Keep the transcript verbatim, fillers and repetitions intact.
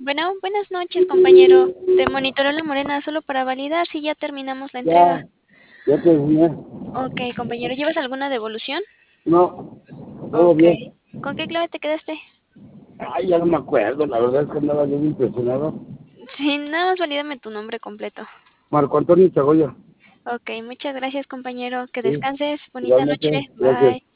Bueno, buenas noches, compañero. Te monitoreo la morena solo para validar si ya terminamos la entrega. Ya, ya terminé. Ok, compañero, ¿llevas alguna devolución? No, todo Ok. bien. ¿Con qué clave te quedaste? Ay, ya no me acuerdo, la verdad es que andaba bien impresionado. Sí, nada más valídame tu nombre completo. Marco Antonio Chagoya. Ok, muchas gracias, compañero. Que Sí, descanses. Bonita igualmente, noche. gracias. Bye.